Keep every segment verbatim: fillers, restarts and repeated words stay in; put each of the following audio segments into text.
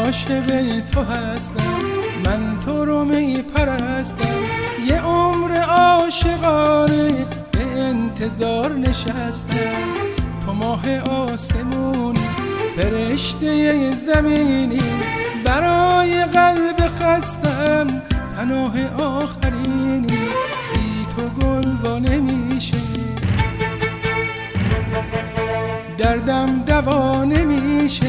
عاشق تو هستم، من تو رو می پرستم. یه عمر عاشقانه به انتظار نشستم. تو ماه آسمونی، فرشته زمینی، برای قلب خستم پناه آخرینی. بی تو گل وا نمیشه، دردم دوا نمیشه.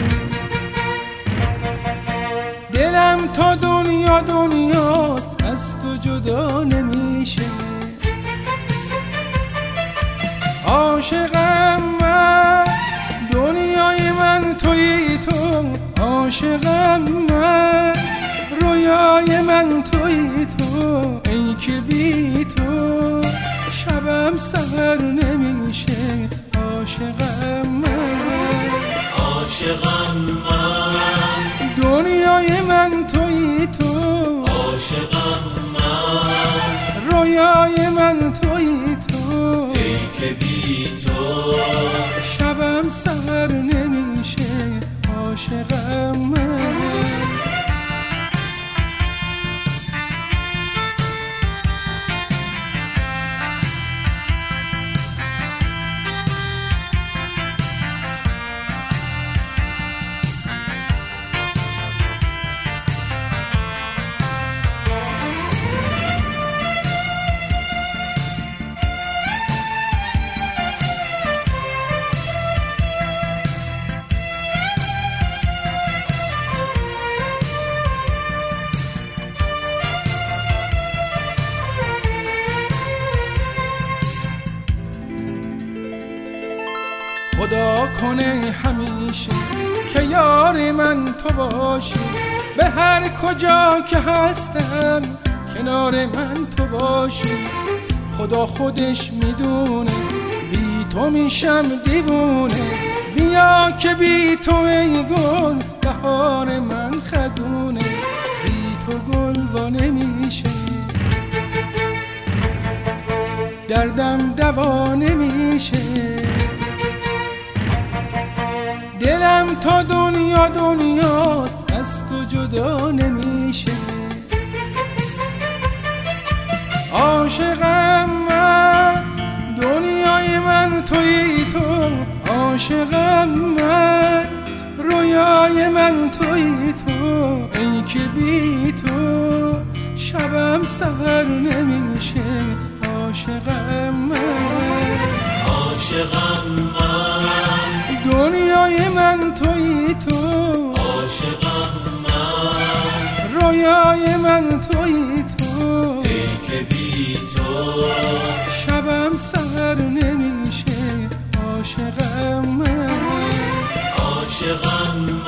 دلم تا دنیا دنیاست، از تو جدا نمیشه. عاشقم من، دنیای من تویی تو. عاشقم من، رویای من تویی تو. ای که بی تو شبم سحر نمیشه. عاشقم من، عاشقم من، دنیای من تویی تو. عاشقم من، رویای من تویی تو. ای که بی تو شبم سحر نمیشه. عاشقم من. خدا کنه همیشه که یار من تو باشی. به هر کجا که هستم کنار من تو باشی. خدا خودش میدونه بی تو میشم دیوونه. بیا که بی تو ای گل بهار من خزونه. بی تو گل وا نمیشه، دردم دوا نمیشه. دلم تا دنیا دنیاست، از تو جدا نمیشه. عاشقم من، دنیای من تویی تو. عاشقم من، رویای من تویی تو. ای که بی تو شبم سحر نمیشه. عاشقم من، عاشقم من، دنیای من تویی تو. عاشقم من، رویای من تویی تو. ای که بی تو شبم سحر نمیشه. عاشقم من، عاشقم